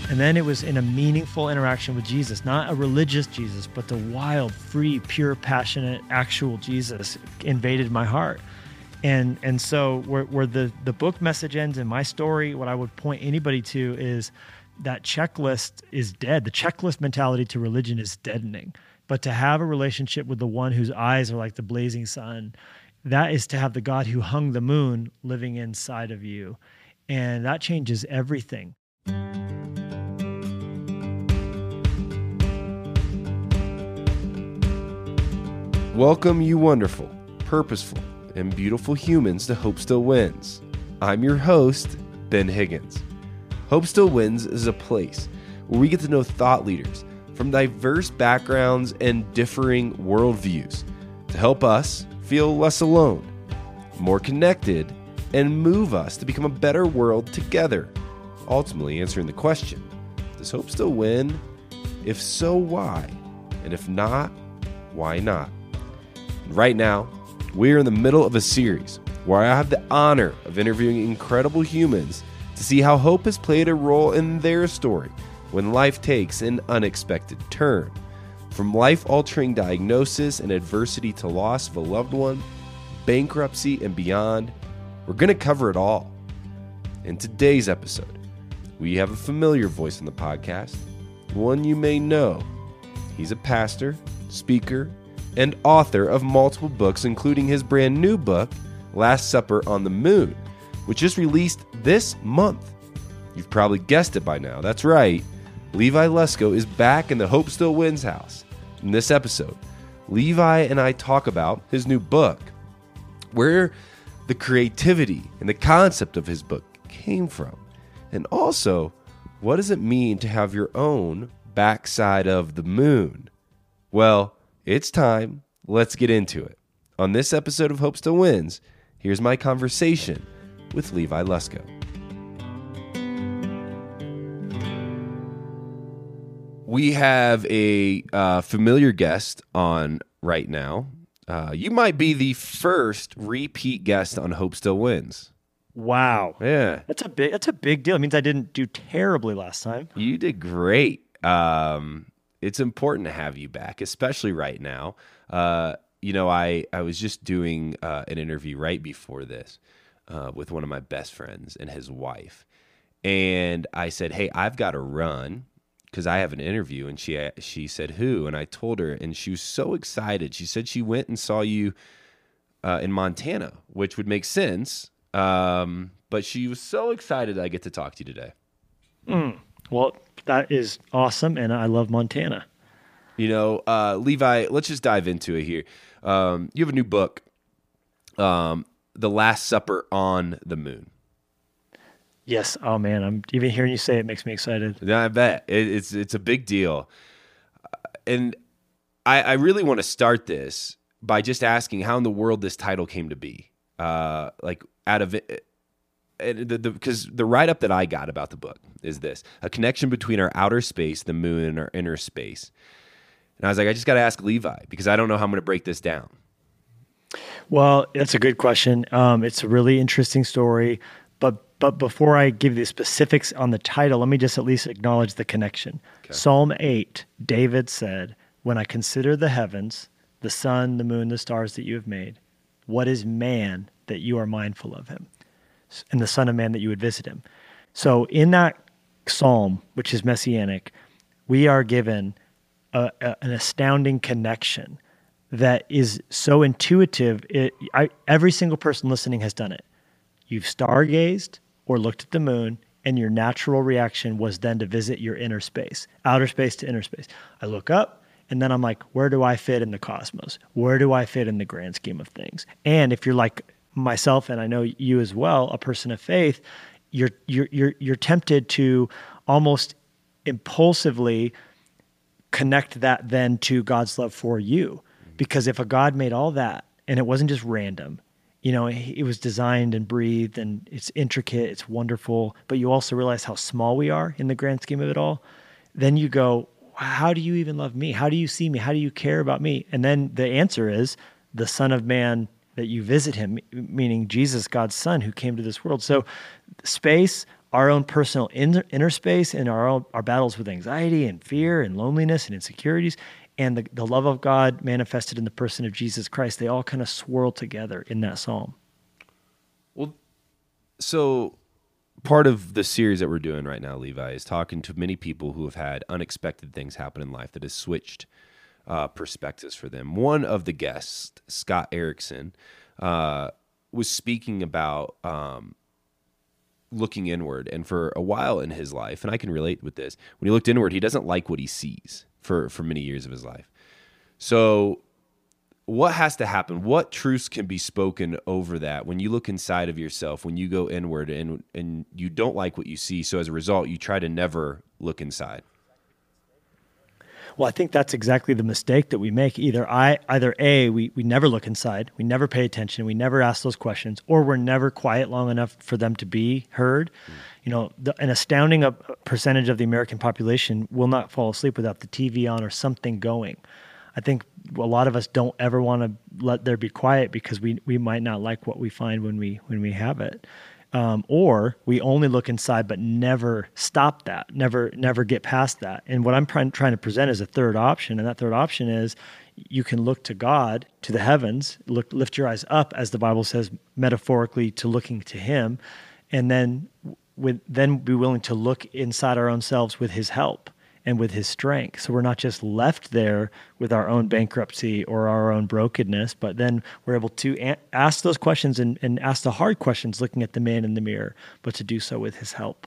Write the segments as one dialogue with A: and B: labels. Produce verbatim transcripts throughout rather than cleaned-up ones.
A: And then it was in a meaningful interaction with Jesus, not a religious Jesus, but the wild, free, pure, passionate, actual Jesus invaded my heart. And and so where, where the, the book message ends in my story, what I would point anybody to is that checklist is dead. The checklist mentality to religion is deadening. But to have a relationship with the one whose eyes are like the blazing sun, that is to have the God who hung the moon living inside of you. And that changes everything.
B: Welcome, you wonderful, purposeful, and beautiful humans to Hope Still Wins. I'm your host, Ben Higgins. Hope Still Wins is a place where we get to know thought leaders from diverse backgrounds and differing worldviews to help us feel less alone, more connected, and move us to become a better world together, ultimately answering the question, does hope still win? If so, why? And if not, why not? Right now, we're in the middle of a series where I have the honor of interviewing incredible humans to see how hope has played a role in their story when life takes an unexpected turn. From life-altering diagnosis and adversity to loss of a loved one, bankruptcy, and beyond, we're going to cover it all. In today's episode, we have a familiar voice on the podcast, one you may know. He's a pastor, speaker, and author of multiple books, including his brand new book, Last Supper on the Moon, which just released this month. You've probably guessed it by now. That's right. Levi Lusko is back in the Hope Still Wins house. In this episode, Levi and I talk about his new book, where the creativity and the concept of his book came from, and also, what does it mean to have your own backside of the moon? Well, it's time. Let's get into it. On this episode of Hope Still Wins, here's my conversation with Levi Lusko. We have a uh, familiar guest on right now. Uh, you might be the first repeat guest on Hope Still Wins.
A: Wow.
B: Yeah.
A: That's a big that's a big deal. It means I didn't do terribly last time.
B: You did great. Um, it's important to have you back, especially right now. Uh, you know, I, I was just doing uh, an interview right before this uh, with one of my best friends and his wife. And I said, hey, I've got to run because I have an interview. And she she said, who? And I told her, and she was so excited. She said she went and saw you uh, in Montana, which would make sense. Um, but she was so excited that I get to talk to you today.
A: Mm. Well, that is awesome, and I love Montana.
B: You know, uh, Levi, let's just dive into it here. Um, you have a new book, um, The Last Supper on the Moon.
A: Yes. Oh, man, I'm even hearing you say it makes me excited.
B: Yeah, I bet. It, it's it's a big deal. And I, I really want to start this by just asking how in the world this title came to be. Uh, like, out of it, because the, the, 'cause the write-up that I got about the book is this: a connection between our outer space, the moon, and our inner space. And I was like, I just got to ask Levi because I don't know how I'm going to break this down.
A: Well, that's a good question. Um, it's a really interesting story. But but before I give you the specifics on the title, let me just at least acknowledge the connection. Okay. Psalm eight, David said, when I consider the heavens, the sun, the moon, the stars that you have made, what is man that you are mindful of him? And the Son of Man that you would visit him. So in that psalm, which is messianic, we are given a, a, an astounding connection that is so intuitive. It, I, every single person listening has done it. You've stargazed or looked at the moon, and your natural reaction was then to visit your inner space, outer space to inner space. I look up, and then I'm like, where do I fit in the cosmos? Where do I fit in the grand scheme of things? And if you're like myself, and I know you as well, a person of faith, you're you're you're you're tempted to almost impulsively connect that then to God's love for you. Because if a God made all that and it wasn't just random, you know, it was designed and breathed and it's intricate, it's wonderful, but you also realize how small we are in the grand scheme of it all, then you go, how do you even love me? How do you see me? How do you care about me? And then the answer is the Son of Man that you visit him, meaning Jesus, God's Son, who came to this world. So space, our own personal inner, inner space and our own, our battles with anxiety and fear and loneliness and insecurities, and the, the love of God manifested in the person of Jesus Christ, they all kind of swirl together in that psalm.
B: Well, so part of the series that we're doing right now, Levi, is talking to many people who have had unexpected things happen in life that has switched uh, perspectives for them. One of the guests, Scott Erickson, uh, was speaking about um, looking inward. And for a while in his life, and I can relate with this, when he looked inward, he doesn't like what he sees for, for many years of his life. So what has to happen? What truths can be spoken over that when you look inside of yourself, when you go inward and and you don't like what you see? So as a result, you try to never look inside.
A: Well, I think that's exactly the mistake that we make. Either I, either A, we, we never look inside, we never pay attention, we never ask those questions, or we're never quiet long enough for them to be heard. Mm. You know, the, an astounding uh, percentage of the American population will not fall asleep without the T V on or something going. I think a lot of us don't ever want to let there be quiet because we we might not like what we find when we when we have it, um, or we only look inside but never stop that, never never get past that. And what I'm trying trying to present is a third option, and that third option is you can look to God, to the heavens, look lift your eyes up, as the Bible says metaphorically, to looking to Him, and then with then be willing to look inside our own selves with His help and with His strength. So we're not just left there with our own bankruptcy or our own brokenness, but then we're able to a- ask those questions and, and ask the hard questions looking at the man in the mirror, but to do so with His help.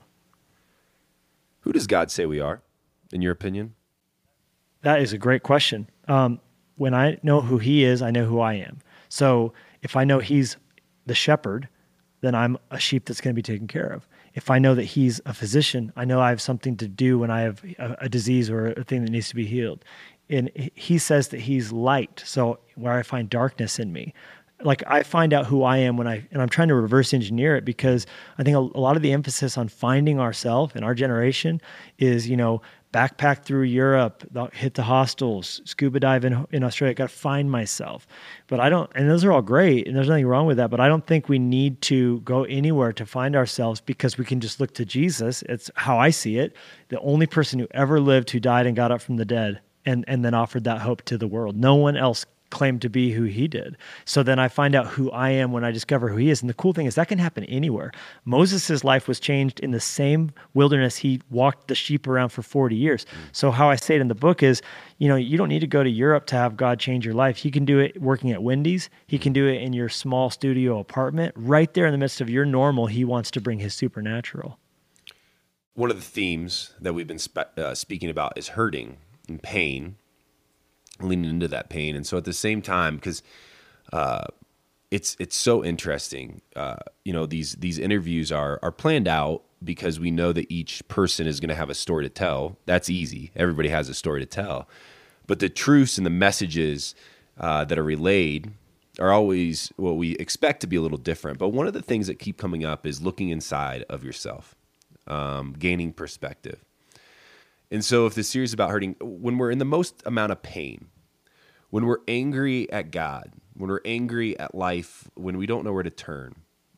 B: Who does God say we are, in your opinion?
A: That is a great question. Um, when I know who He is, I know who I am. So if I know He's the shepherd, then I'm a sheep that's going to be taken care of. If I know that He's a physician, I know I have something to do when I have a, a disease or a thing that needs to be healed. And He says that He's light, so where I find darkness in me. Like I find out who I am when I, and I'm trying to reverse engineer it, because I think a, a lot of the emphasis on finding ourselves in our generation is, you know, backpack through Europe, hit the hostels, scuba dive in, in Australia, got to find myself. But I don't, and those are all great, and there's nothing wrong with that, but I don't think we need to go anywhere to find ourselves, because we can just look to Jesus. It's how I see it. The only person who ever lived who died and got up from the dead and, and then offered that hope to the world. No one else claimed to be who He did. So then I find out who I am when I discover who He is. And the cool thing is that can happen anywhere. Moses' life was changed in the same wilderness he walked the sheep around for forty years. So how I say it in the book is, you know, you don't need to go to Europe to have God change your life. He can do it working at Wendy's. He can do it in your small studio apartment. Right there in the midst of your normal, He wants to bring His supernatural.
B: One of the themes that we've been spe- uh, speaking about is hurting and pain, leaning into that pain. And so at the same time, because uh, it's it's so interesting, uh, you know, these these interviews are are planned out because we know that each person is going to have a story to tell. That's easy. Everybody has a story to tell. But the truths and the messages uh, that are relayed are always what we expect to be a little different. But one of the things that keep coming up is looking inside of yourself, um, gaining perspective. And so if the series is about hurting, when we're in the most amount of pain, when we're angry at God, when we're angry at life, when we don't know where to turn,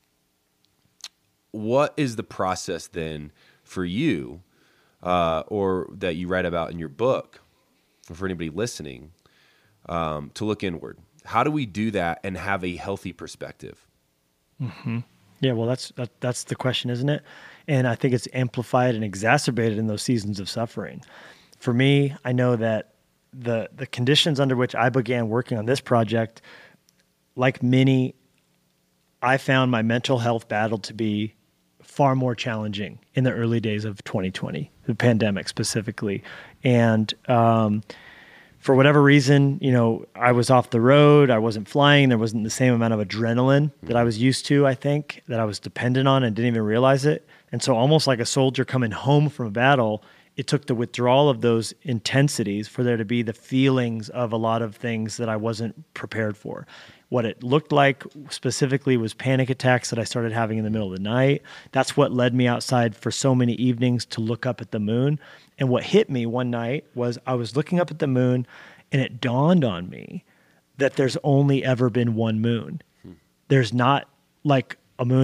B: what is the process then for you, uh, or that you write about in your book, or for anybody listening, um, to look inward? How do we do that and have a healthy perspective?
A: Mm-hmm. Yeah, well, that's that, that's the question, isn't it? And I think it's amplified and exacerbated in those seasons of suffering. For me, I know that the the conditions under which I began working on this project, like many, I found my mental health battle to be far more challenging in the early days of twenty twenty, the pandemic specifically. And um, for whatever reason, you know, I was off the road, I wasn't flying, there wasn't the same amount of adrenaline that I was used to, I think, that I was dependent on and didn't even realize it. And so almost like a soldier coming home from a battle, it took the withdrawal of those intensities for there to be the feelings of a lot of things that I wasn't prepared for. What it looked like specifically was panic attacks that I started having in the middle of the night. That's what led me outside for so many evenings to look up at the moon. And what hit me one night was I was looking up at the moon, and it dawned on me that there's only ever been one moon. Hmm. There's not like a moon for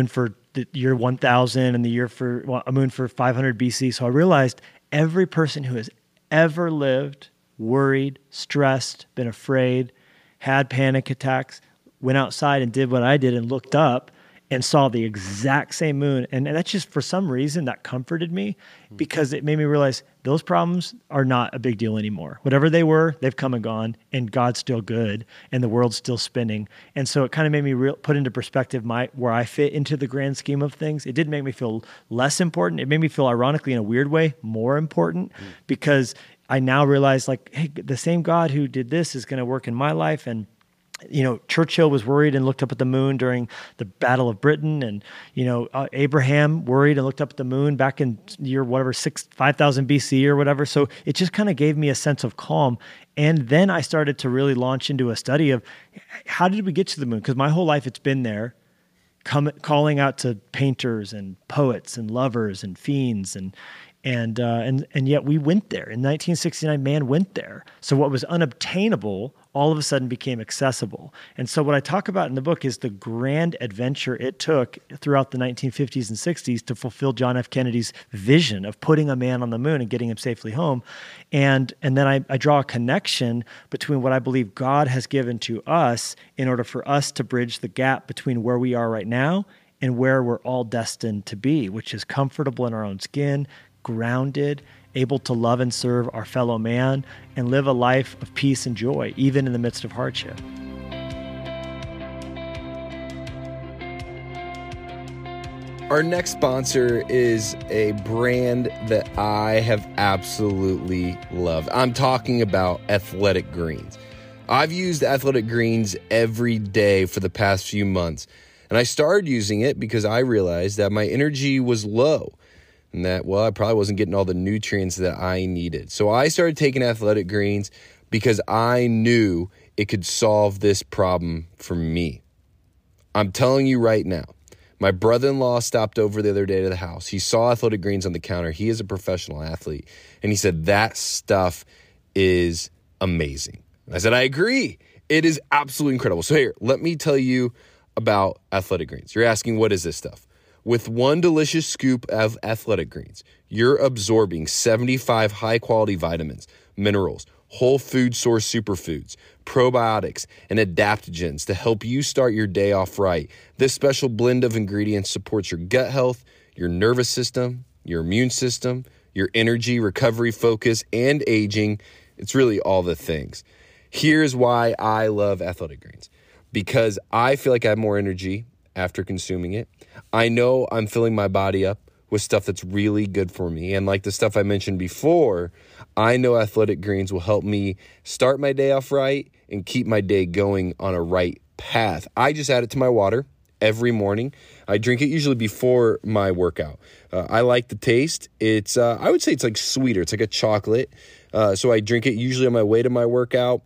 A: the year one thousand and the year for well, a moon for five hundred B C. So I realized every person who has ever lived, worried, stressed, been afraid, had panic attacks, went outside and did what I did and looked up and saw the exact same moon. And, and that's just, for some reason, that comforted me because it made me realize those problems are not a big deal anymore. Whatever they were, they've come and gone, and God's still good, and the world's still spinning. And so it kind of made me real, put into perspective my where I fit into the grand scheme of things. It didn't make me feel less important. It made me feel, ironically, in a weird way, more important mm. because I now realize, like, hey, the same God who did this is going to work in my life. And you know, Churchill was worried and looked up at the moon during the Battle of Britain, and you know, uh, Abraham worried and looked up at the moon back in year whatever six five thousand B C or whatever. So it just kind of gave me a sense of calm. And then I started to really launch into a study of how did we get to the moon? Because my whole life it's been there, come, calling out to painters and poets and lovers and fiends and. And uh, and and yet we went there. In nineteen sixty-nine, man went there. So what was unobtainable all of a sudden became accessible. And so what I talk about in the book is the grand adventure it took throughout the nineteen fifties and sixties to fulfill John F. Kennedy's vision of putting a man on the moon and getting him safely home. And and then I, I draw a connection between what I believe God has given to us in order for us to bridge the gap between where we are right now and where we're all destined to be, which is comfortable in our own skin, grounded, able to love and serve our fellow man, and live a life of peace and joy, even in the midst of hardship.
B: Our next sponsor is a brand that I have absolutely loved. I'm talking about Athletic Greens. I've used Athletic Greens every day for the past few months, and I started using it because I realized that my energy was low. And that, well, I probably wasn't getting all the nutrients that I needed. So I started taking Athletic Greens because I knew it could solve this problem for me. I'm telling you right now, my brother-in-law stopped over the other day to the house. He saw Athletic Greens on the counter. He is a professional athlete. And he said, that stuff is amazing. I said, I agree. It is absolutely incredible. So here, let me tell you about Athletic Greens. You're asking, what is this stuff? With one delicious scoop of Athletic Greens, you're absorbing seventy-five high-quality vitamins, minerals, whole food source superfoods, probiotics, and adaptogens to help you start your day off right. This special blend of ingredients supports your gut health, your nervous system, your immune system, your energy, recovery, focus, and aging. It's really all the things. Here's why I love Athletic Greens. Because I feel like I have more energy after consuming it. I know I'm filling my body up with stuff that's really good for me. And like the stuff I mentioned before, I know Athletic Greens will help me start my day off right and keep my day going on a right path. I just add it to my water every morning. I drink it usually before my workout. Uh, I like the taste. It's, uh, I would say it's like sweeter. It's like a chocolate. Uh, so I drink it usually on my way to my workout.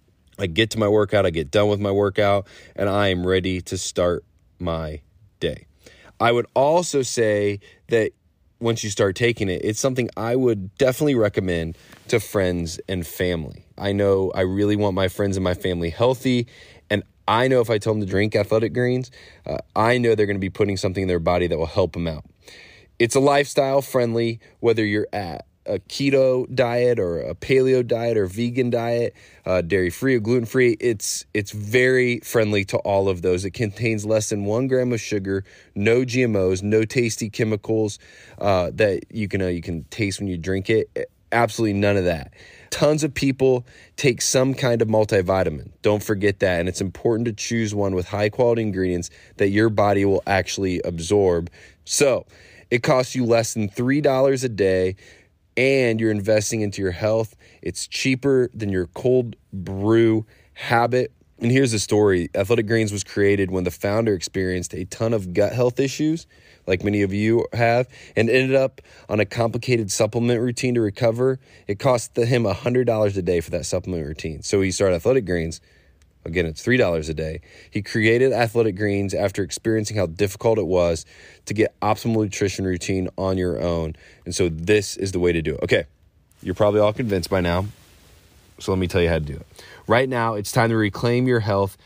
B: I get to my workout, I get done with my workout, and I am ready to start my day. I would also say that once you start taking it, it's something I would definitely recommend to friends and family. I know I really want my friends and my family healthy, and I know if I tell them to drink Athletic Greens, uh, I know they're going to be putting something in their body that will help them out. It's a lifestyle friendly, whether you're at a keto diet or a paleo diet or vegan diet, uh, dairy-free or gluten-free. It's it's very friendly to all of those. It contains less than one gram of sugar, no G M Os, no tasty chemicals uh, that you can uh, you can taste when you drink it. Absolutely none of that. Tons of people take some kind of multivitamin. Don't forget that. And it's important to choose one with high-quality ingredients that your body will actually absorb. So it costs you less than three dollars a day, and you're investing into your health. It's cheaper than your cold brew habit. And here's the story. Athletic Greens was created when the founder experienced a ton of gut health issues, like many of you have, and ended up on a complicated supplement routine to recover. It cost him one hundred dollars a day for that supplement routine. So he started Athletic Greens. Again, it's three dollars a day. He created Athletic Greens after experiencing how difficult it was to get optimal nutrition routine on your own. And so this is the way to do it. Okay, you're probably all convinced by now. So let me tell you how to do it. Right now, it's time to reclaim your health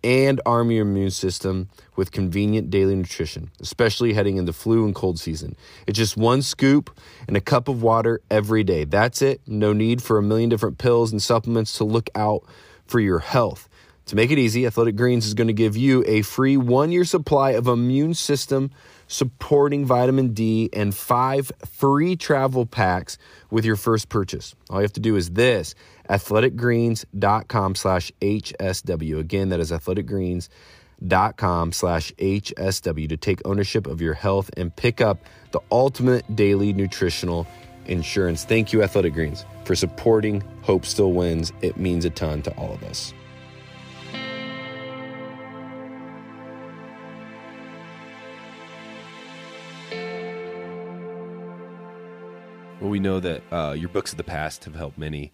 C: and arm your immune system with convenient daily nutrition, especially heading into flu and cold season. It's just one scoop and a cup of water every day. That's it. No need for a million different pills and supplements to look out for your health. To make it easy, Athletic Greens is going to give you a free one-year supply of immune system supporting vitamin D and five free travel packs with your first purchase. All you have to do is this, athleticgreens.com slash HSW. Again, that is athleticgreens.com slash HSW to take ownership of your health and pick up the ultimate daily nutritional insurance. Thank you, Athletic Greens, for supporting Hope Still Wins. It means a ton to all of us.
B: Well, we know that uh, your books of the past have helped many.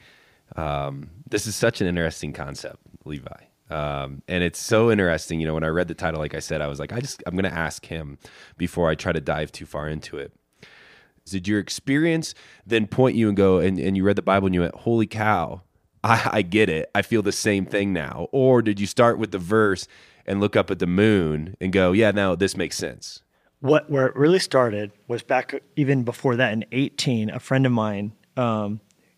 B: Um, this is such an interesting concept, Levi. Um, and it's so interesting. You know, when I read the title, like I said, I was like, I just, I'm going to ask him before I try to dive too far into it. Did your experience then point you and go, and, and you read the Bible and you went, holy cow, I, I get it. I feel the same thing now. Or did you start with the verse and look up at the moon and go, yeah, now this makes sense?
A: What where it really started was back even before that in eighteen. A friend of mine um,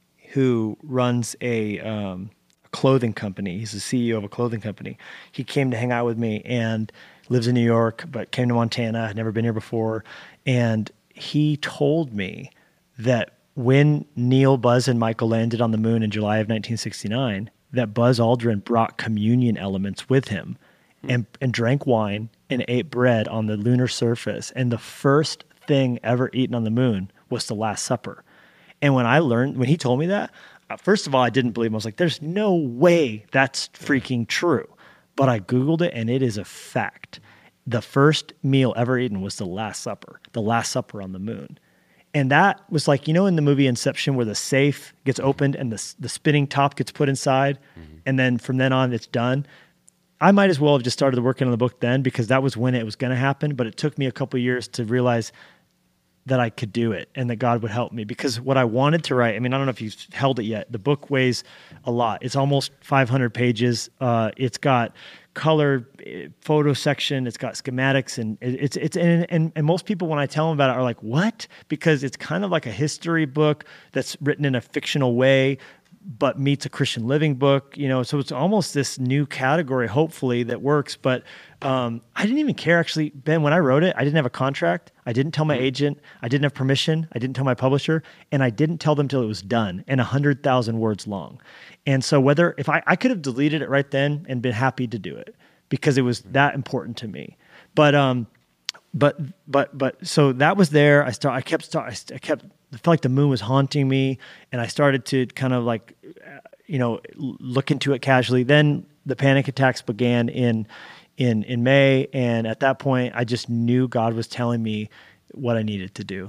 A: who runs a, um, a clothing company. He's the C E O of a clothing company. He came to hang out with me and lives in New York, but came to Montana. Had never been here before, and he told me that when Neil, Buzz, and Michael landed on the moon in July of nineteen sixty-nine, that Buzz Aldrin brought communion elements with him. And, and drank wine and ate bread on the lunar surface. And the first thing ever eaten on the moon was the Last Supper. And when I learned, when he told me that, uh, first of all, I didn't believe him. I was like, there's no way that's freaking true. But I Googled it and it is a fact. The first meal ever eaten was the Last Supper, the Last Supper on the moon. And that was like, you know, in the movie Inception where the safe gets opened and the, the spinning top gets put inside. Mm-hmm. And then from then on, it's done. I might as well have just started working on the book then because that was when it was going to happen. But it took me a couple of years to realize that I could do it and that God would help me. Because what I wanted to write, I mean, I don't know if you've held it yet. The book weighs a lot. It's almost five hundred pages. Uh, it's got color, photo section. It's got schematics, and it's it's and, and and most people when I tell them about it are like, "What?" Because it's kind of like a history book that's written in a fictional way, but meets a Christian living book, you know, so it's almost this new category, hopefully, that works. But um, I didn't even care, actually, Ben, when I wrote it, I didn't have a contract. I didn't tell my agent. I didn't have permission. I didn't tell my publisher. And I didn't tell them till it was done and one hundred thousand words long. And so whether, if I, I could have deleted it right then and been happy to do it because it was that important to me. But, um, but, but, but, so that was there. I start, I kept, start, I kept, I felt like the moon was haunting me, and I started to kind of like, you know, look into it casually. Then the panic attacks began in, in, in May. And at that point I just knew God was telling me what I needed to do.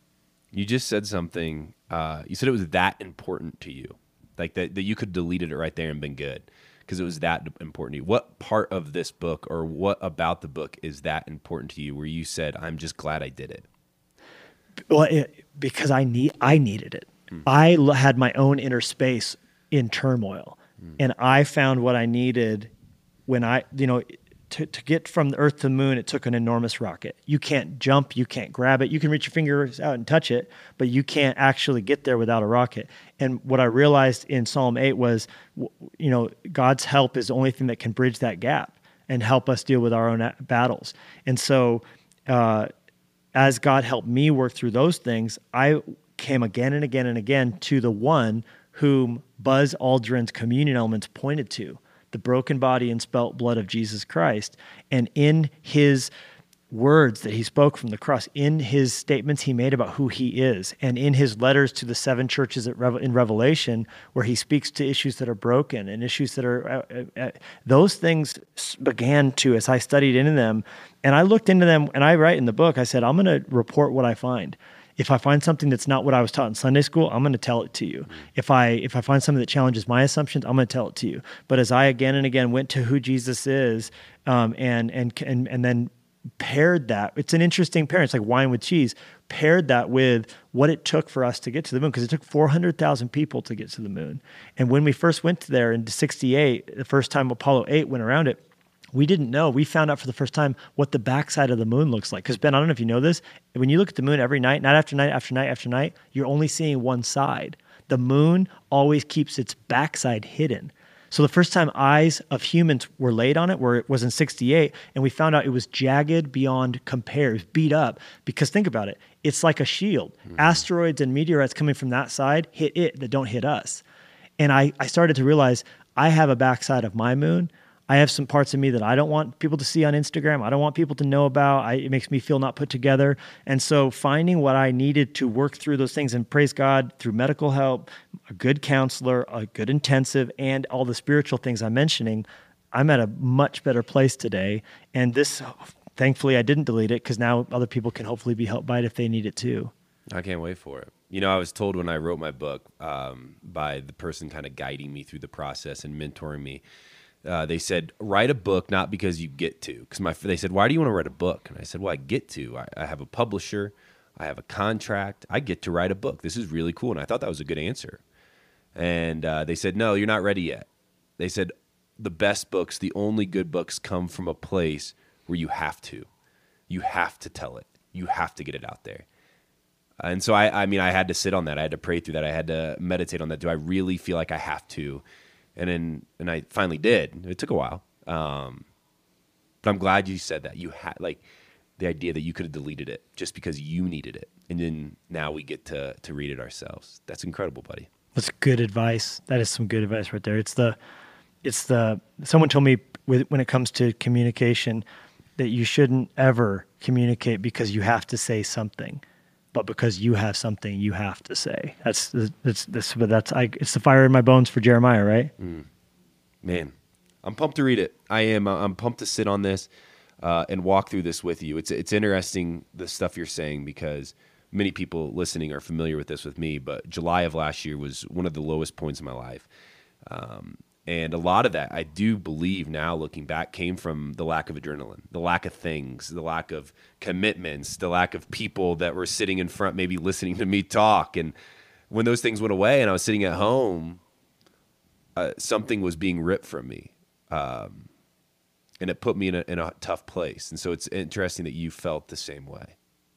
B: You just said something, uh, you said it was that important to you, like that, that you could deleted it right there and been good because it was that important to you. What part of this book or what about the book is that important to you where you said, I'm just glad I did it?
A: Well, it, because I need, I needed it. Mm. I l- had my own inner space in turmoil, mm. and I found what I needed when I, you know, to, to get from the Earth to the moon. It took an enormous rocket. You can't jump, you can't grab it. You can reach your fingers out and touch it, but you can't actually get there without a rocket. And what I realized in Psalm eight was, you know, God's help is the only thing that can bridge that gap and help us deal with our own battles. And so, uh, as God helped me work through those things, I came again and again and again to the one whom Buzz Aldrin's communion elements pointed to, the broken body and spelt blood of Jesus Christ. And in his words that he spoke from the cross, in his statements he made about who he is, and in his letters to the seven churches at Revel- in Revelation, where he speaks to issues that are broken and issues that are, uh, uh, those things began to, as I studied into them, and I looked into them, and I write in the book, I said, I'm going to report what I find. If I find something that's not what I was taught in Sunday school, I'm going to tell it to you. If I if I find something that challenges my assumptions, I'm going to tell it to you. But as I again and again went to who Jesus is, um, and and and and then paired that, it's an interesting pairing. It's like wine with cheese. Paired that with what it took for us to get to the moon, because it took four hundred thousand people to get to the moon. And when we first went there in sixty-eight, the first time Apollo eight went around it, we didn't know. We found out for the first time what the backside of the moon looks like. Because Ben, I don't know if you know this, when you look at the moon every night, night after night after night after night, you're only seeing one side. The moon always keeps its backside hidden. So the first time eyes of humans were laid on it, where it was in sixty-eight, and we found out it was jagged beyond compare, it was beat up. Because think about it, it's like a shield. Mm-hmm. Asteroids and meteorites coming from that side hit it that don't hit us. And I, I started to realize I have a backside of my moon. I have some parts of me that I don't want people to see on Instagram. I don't want people to know about. I, it makes me feel not put together. And so finding what I needed to work through those things, and praise God, through medical help, a good counselor, a good intensive, and all the spiritual things I'm mentioning, I'm at a much better place today. And this, thankfully, I didn't delete it, because now other people can hopefully be helped by it if they need it too.
B: I can't wait for it. You know, I was told when I wrote my book um, by the person kind of guiding me through the process and mentoring me, Uh, they said, write a book, not because you get to. Because my they said, why do you want to write a book? And I said, well, I get to. I, I have a publisher. I have a contract. I get to write a book. This is really cool. And I thought that was a good answer. And uh, they said, no, you're not ready yet. They said, the best books, the only good books come from a place where you have to. You have to tell it. You have to get it out there. And so, I, I mean, I had to sit on that. I had to pray through that. I had to meditate on that. Do I really feel like I have to? And then, and I finally did. It took a while, um, but I'm glad you said that. You had like the idea that you could have deleted it just because you needed it, and then now we get to to read it ourselves. That's incredible, buddy.
A: That's good advice. That is some good advice right there. It's the, it's the. Someone told me with, when it comes to communication that you shouldn't ever communicate because you have to say something, but because you have something you have to say. That's that's this, but that's I. It's the fire in my bones for Jeremiah, right?
B: Mm. Man, I'm pumped to read it. I am. I'm pumped to sit on this uh, and walk through this with you. It's it's interesting the stuff you're saying, because many people listening are familiar with this with me. But July of last year was one of the lowest points in my life, um, and a lot of that, I do believe now, looking back, came from the lack of adrenaline, the lack of things, the lack of commitments, the lack of people that were sitting in front, maybe listening to me talk. And when those things went away and I was sitting at home, uh, something was being ripped from me. Um, and it put me in a, in a tough place. And so it's interesting that you felt the same way.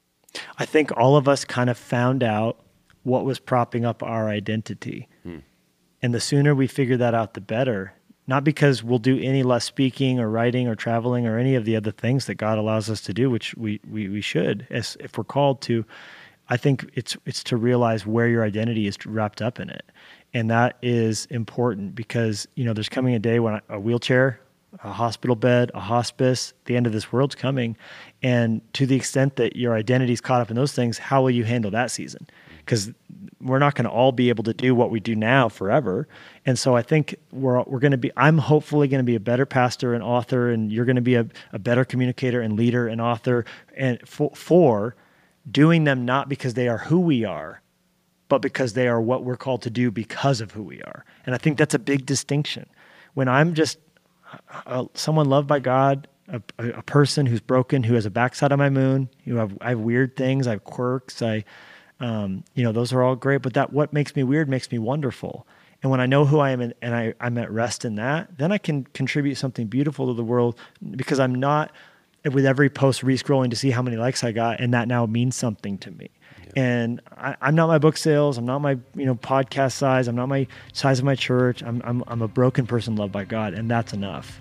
A: I think all of us kind of found out what was propping up our identity. Hmm. And the sooner we figure that out, the better. Not because we'll do any less speaking or writing or traveling or any of the other things that God allows us to do, which we we, we should, as if we're called to. I think it's it's to realize where your identity is wrapped up in it. And that is important, because, you know, there's coming a day when a wheelchair, a hospital bed, a hospice, the end of this world's coming. And to the extent that your identity is caught up in those things, how will you handle that season? Because we're not going to all be able to do what we do now forever. And so I think we're we're going to be, I'm hopefully going to be a better pastor and author, and you're going to be a, a better communicator and leader and author, and for, for doing them not because they are who we are, but because they are what we're called to do because of who we are. And I think that's a big distinction. When I'm just a, someone loved by God, a, a person who's broken, who has a backside of my moon, who have, I have weird things, I have quirks, I Um, you know, those are all great, but that what makes me weird makes me wonderful. And when I know who I am and, and I, I'm at rest in that, then I can contribute something beautiful to the world, because I'm not with every post re-scrolling to see how many likes I got, and that now means something to me. Yeah. And I, I'm not my book sales. I'm not my, you know, podcast size. I'm not my size of my church. I'm, I'm, I'm a broken person loved by God, and that's enough.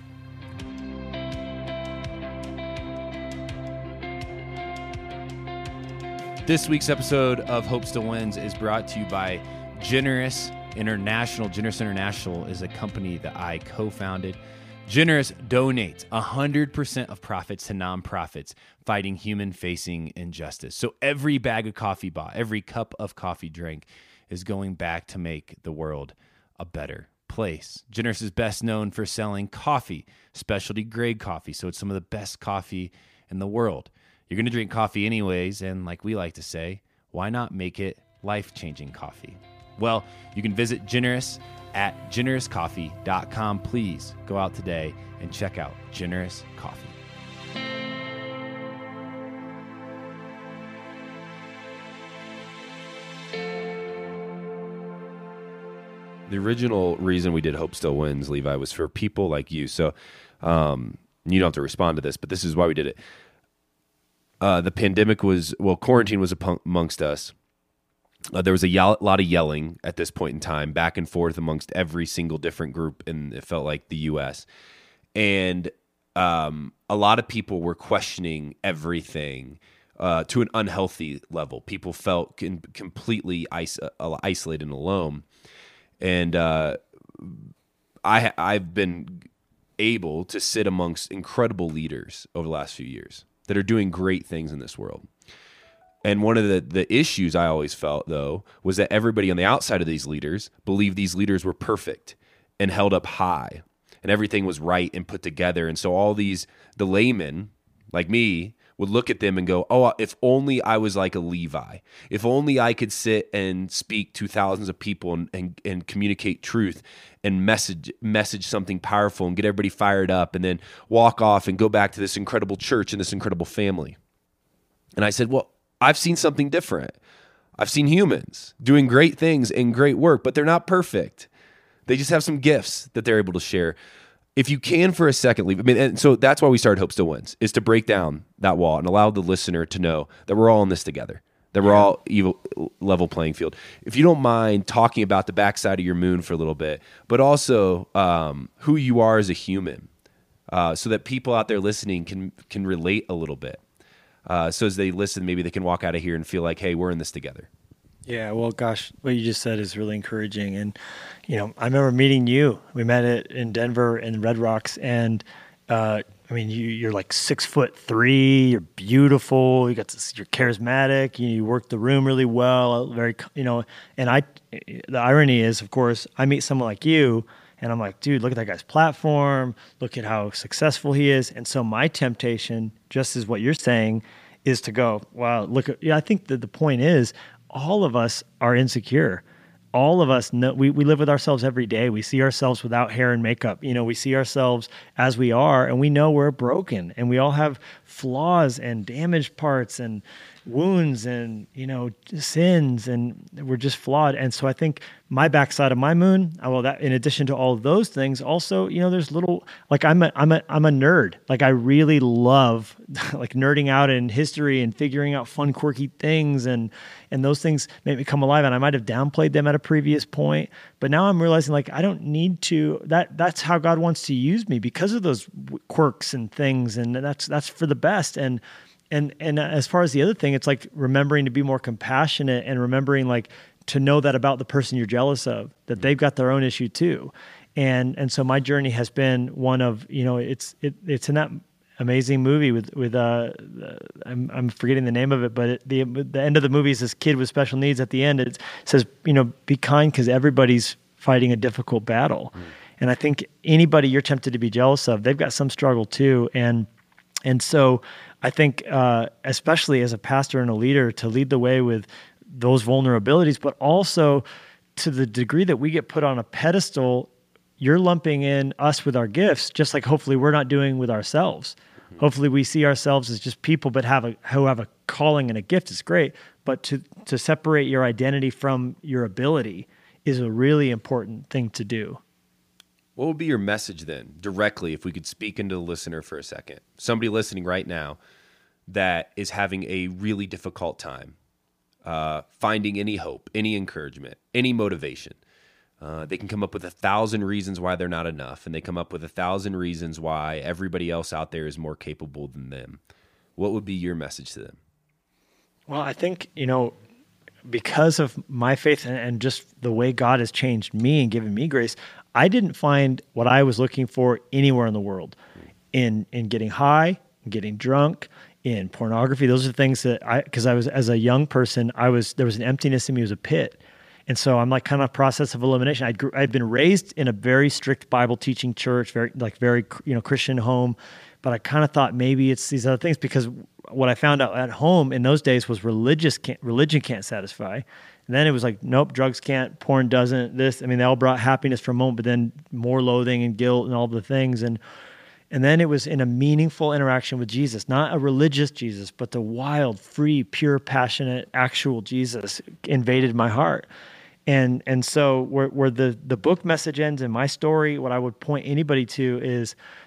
D: This week's episode of Hope Still Wins is brought to you by Generous International. Generous International is a company that I co-founded. Generous donates one hundred percent of profits to nonprofits fighting human-facing injustice. So every bag of coffee bought, every cup of coffee drank is going back to make the world a better place. Generous is best known for selling coffee, specialty grade coffee. So it's some of the best coffee in the world. You're going to drink coffee anyways, and like we like to say, why not make it life-changing coffee? Well, you can visit Generous at generous coffee dot com. Please go out today and check out Generous Coffee.
B: The original reason we did Hope Still Wins, Levi, was for people like you. So um, You don't have to respond to this, but this is why we did it. Uh, the pandemic was, well, quarantine was amongst us. Uh, there was a ye- lot of yelling at this point in time, back and forth amongst every single different group, and it felt like the U S. And um, a lot of people were questioning everything uh, to an unhealthy level. People felt con- completely is- uh, isolated and alone. And uh, I, I've been able to sit amongst incredible leaders over the last few years that are doing great things in this world. And one of the, the issues I always felt, though, was that everybody on the outside of these leaders believed these leaders were perfect and held up high, and everything was right and put together. And so all these, the laymen, like me, would look at them and go, oh, if only I was like a Levi. If only I could sit and speak to thousands of people and, and, and communicate truth and message message something powerful and get everybody fired up and then walk off and go back to this incredible church and this incredible family. And I said, well, I've seen something different. I've seen humans doing great things and great work, but they're not perfect. They just have some gifts that they're able to share. If you can for a second leave, I mean, and so that's why we started Hope Still Wins, is to break down that wall and allow the listener to know that we're all in this together, that we're all evil, level playing field. If you don't mind talking about the backside of your moon for a little bit, but also um, who you are as a human, uh, so that people out there listening can can relate a little bit. Uh, so as they listen, maybe they can walk out of here and feel like, hey, we're in this together.
A: Yeah, well, gosh, what you just said is really encouraging. And, you know, I remember meeting you. We met it in Denver in Red Rocks. And, uh, I mean, you, you're like six foot three, you're beautiful, you got this, you're charismatic, you, you work the room really well, very, you know, and I, the irony is, of course, I meet someone like you and I'm like, dude, look at that guy's platform, look at how successful he is. And so my temptation, just as what you're saying, is to go, wow, look at, yeah, I think that the point is, all of us are insecure. All of us know, we, we live with ourselves every day. We see ourselves without hair and makeup. You know, we see ourselves as we are, and we know we're broken, and we all have flaws and damaged parts and wounds and, you know, sins, and we're just flawed. And so I think my backside of my moon, well, that in addition to all of those things, also, you know, there's little, like I'm a, I'm a, I'm a nerd. Like I really love like nerding out in history and figuring out fun, quirky things. And, and those things make me come alive. And I might've downplayed them at a previous point, but now I'm realizing like, I don't need to, that that's how God wants to use me because of those quirks and things. And that's, that's for the best. And, And and as far as the other thing, it's like remembering to be more compassionate and remembering like to know that about the person you're jealous of, that they've got their own issue too. And and so my journey has been one of, you know, it's it it's in that amazing movie with with uh I'm I'm forgetting the name of it, but it, the the end of the movie is this kid with special needs. At the end, it says, you know, be kind because everybody's fighting a difficult battle. Mm. And I think anybody you're tempted to be jealous of, they've got some struggle too. And and so I think, uh, especially as a pastor and a leader, to lead the way with those vulnerabilities, but also to the degree that we get put on a pedestal, you're lumping in us with our gifts, just like hopefully we're not doing with ourselves. Mm-hmm. Hopefully we see ourselves as just people, but have a who have a calling and a gift is great. But to to separate your identity from your ability is a really important thing to do.
B: What would be your message then, directly, if we could speak into the listener for a second? Somebody listening right now that is having a really difficult time uh, finding any hope, any encouragement, any motivation. Uh, they can come up with a thousand reasons why they're not enough, and they come up with a thousand reasons why everybody else out there is more capable than them. What would be your message to them?
A: Well, I think, you know, because of my faith and, and just the way God has changed me and given me grace, I didn't find what I was looking for anywhere in the world. In in getting high, in getting drunk, in pornography. Those are things that I, because I was, as a young person, I was, there was an emptiness in me, it was a pit. And so I'm like kind of process of elimination. I'd, I'd been raised in a very strict Bible teaching church, very like very, you know, Christian home. But I kind of thought maybe it's these other things, because what I found out at home in those days was religious can't, religion can't satisfy. And then it was like, nope, drugs can't, porn doesn't, this. I mean, they all brought happiness for a moment, but then more loathing and guilt and all the things. And and then it was in a meaningful interaction with Jesus, not a religious Jesus, but the wild, free, pure, passionate, actual Jesus invaded my heart. And and so where, where the, the book message ends in my story, what I would point anybody to is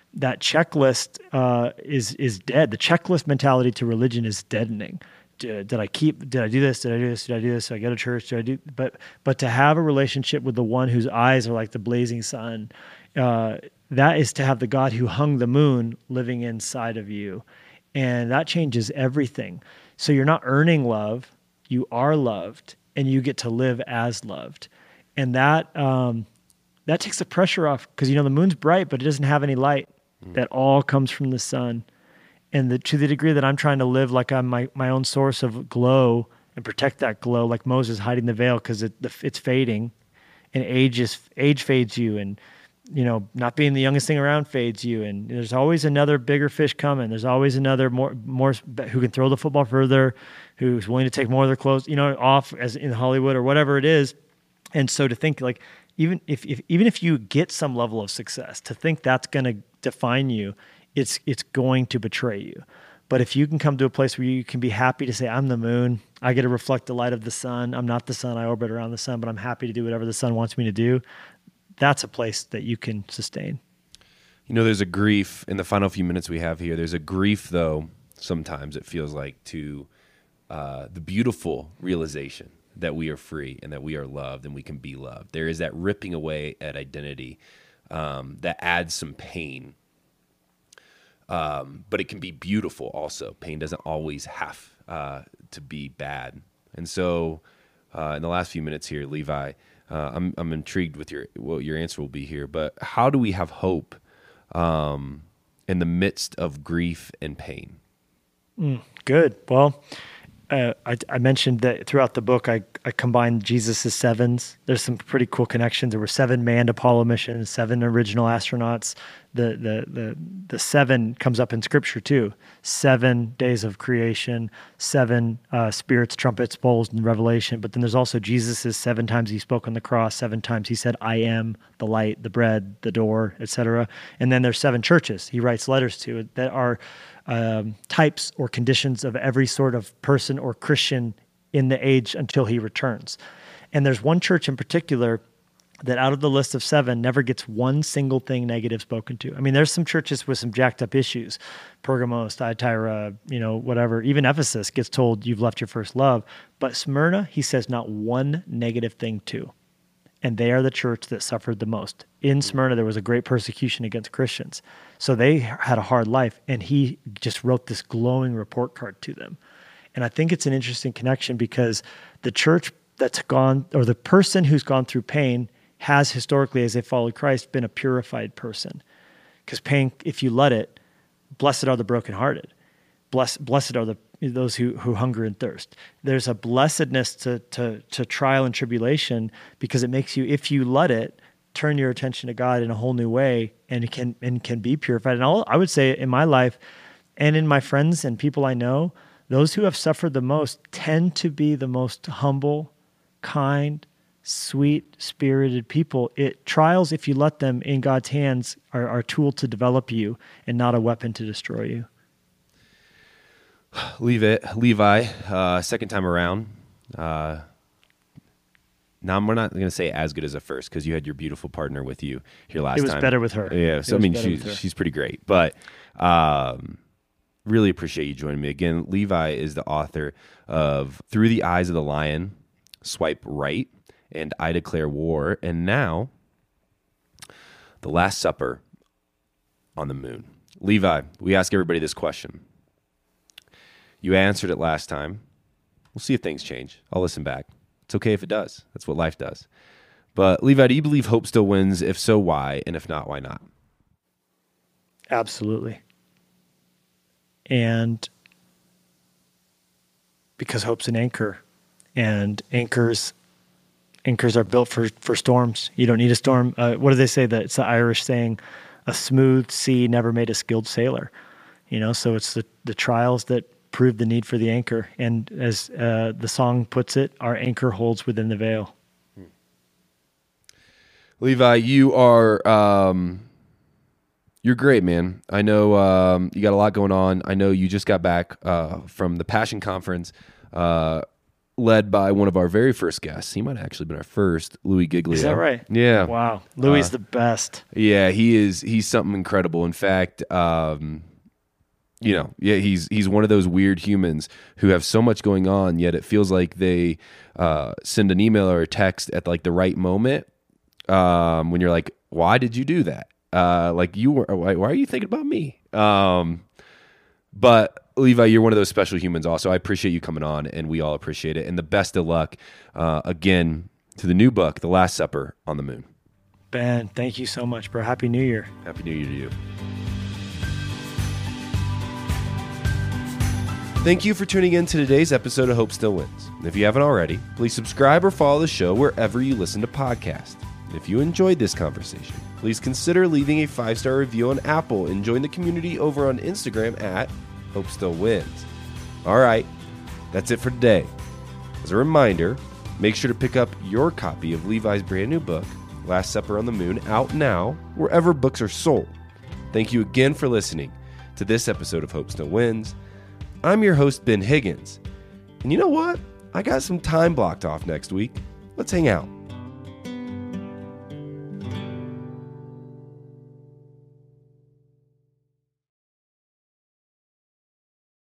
A: that checklist uh, is is dead. The checklist mentality to religion is deadening. Did, did I keep? Did I do this? Did I do this? Did I do this? Did I go to church? Did I do? But but to have a relationship with the one whose eyes are like the blazing sun, uh, that is to have the God who hung the moon living inside of you, and that changes everything. So you're not earning love; you are loved, and you get to live as loved, and that um, that takes the pressure off, because you know the moon's bright, but it doesn't have any light. Mm. That all comes from the sun. And the, to the degree that I'm trying to live like I'm my, my own source of glow and protect that glow, like Moses hiding the veil because it, it's fading, and age is age fades you, and you know not being the youngest thing around fades you, and there's always another bigger fish coming. There's always another more more who can throw the football further, who's willing to take more of their clothes, you know, off as in Hollywood or whatever it is. And so to think like even if, if even if you get some level of success, to think that's going to define you, it's it's going to betray you. But if you can come to a place where you can be happy to say, I'm the moon, I get to reflect the light of the sun, I'm not the sun, I orbit around the sun, but I'm happy to do whatever the sun wants me to do, that's a place that you can sustain.
B: You know, there's a grief in the final few minutes we have here. There's a grief, though, sometimes it feels like, to uh, the beautiful realization that we are free and that we are loved and we can be loved. There is that ripping away at identity um, that adds some pain. Um, but it can be beautiful also. Pain doesn't always have uh, to be bad. And so uh, in the last few minutes here, Levi, uh, I'm I'm intrigued with your what your answer will be here. But how do we have hope um, in the midst of grief and pain?
A: Mm, good. Well, uh, I, I mentioned that throughout the book, I, I combined Jesus' sevens. There's some pretty cool connections. There were seven manned Apollo missions, seven original astronauts. The, the the the seven comes up in Scripture too. Seven days of creation, seven uh, spirits, trumpets, bowls, and Revelation. But then there's also Jesus's seven times he spoke on the cross. Seven times he said, "I am the light, the bread, the door," et cetera. And then there's seven churches he writes letters to that are um, types or conditions of every sort of person or Christian in the age until he returns. And there's one church in particular that out of the list of seven never gets one single thing negative spoken to. I mean, there's some churches with some jacked up issues. Pergamos, Thyatira, you know, whatever. Even Ephesus gets told you've left your first love. But Smyrna, he says not one negative thing to. And they are the church that suffered the most. In Smyrna, there was a great persecution against Christians. So they had a hard life. And he just wrote this glowing report card to them. And I think it's an interesting connection because the church that's gone, or the person who's gone through pain, has historically, as they followed Christ, been a purified person. Because pain, if you let it, blessed are the brokenhearted. Blessed, blessed are the those who, who hunger and thirst. There's a blessedness to, to, to trial and tribulation because it makes you, if you let it, turn your attention to God in a whole new way and it can and can be purified. And I'll, I would say in my life and in my friends and people I know, those who have suffered the most tend to be the most humble, kind, sweet-spirited people. It trials, if you let them in God's hands, are, are a tool to develop you and not a weapon to destroy you.
B: Levi, Levi uh, second time around. Uh, now, we're not going to say as good as the first because you had your beautiful partner with you here last time.
A: It was
B: time.
A: better with her.
B: Yeah, so I mean, she's, she's pretty great. But um, really appreciate you joining me. Again, Levi is the author of Through the Eyes of the Lion, Swipe Right, and I Declare War, and now The Last Supper on the Moon. Levi, we ask everybody this question. You answered it last time. We'll see if things change. I'll listen back. It's okay if it does. That's what life does. But Levi, do you believe hope still wins? If so, why? And if not, why not?
A: Absolutely. And because hope's an anchor, and anchors Anchors are built for, for storms. You don't need a storm. Uh, what do they say? That it's the Irish saying, a smooth sea never made a skilled sailor. You know, so it's the, the trials that prove the need for the anchor. And as uh, the song puts it, our anchor holds within the veil.
B: Levi, you are, um, you're great, man. I know um, you got a lot going on. I know you just got back uh, from the Passion Conference. Uh, led by one of our very first guests. He might have actually been our first, Louis Giglio.
A: Is that right?
B: Yeah.
A: Wow. Louis is
B: Uh,
A: the best.
B: Yeah, he is. He's something incredible. In fact, um, you know, yeah, he's he's one of those weird humans who have so much going on, yet it feels like they uh, send an email or a text at like the right moment um, when you're like, why did you do that? Uh, like you were, why, why are you thinking about me? Um, but Levi, you're one of those special humans also. I appreciate you coming on, and we all appreciate it. And the best of luck, uh, again, to the new book, The Last Supper on the Moon.
A: Ben, thank you so much, bro. Happy New Year.
B: Happy New Year to you. Thank you for tuning in to today's episode of Hope Still Wins. If you haven't already, please subscribe or follow the show wherever you listen to podcasts. If you enjoyed this conversation, please consider leaving a five-star review on Apple and join the community over on Instagram at Hope Still Wins. All right, that's it for today. As a reminder, make sure to pick up your copy of Levi's brand new book, Last Supper on the Moon, out now wherever books are sold. Thank you again for listening to this episode of Hope Still Wins. I'm your host, Ben Higgins. And you know what? I got some time blocked off next week. Let's hang out.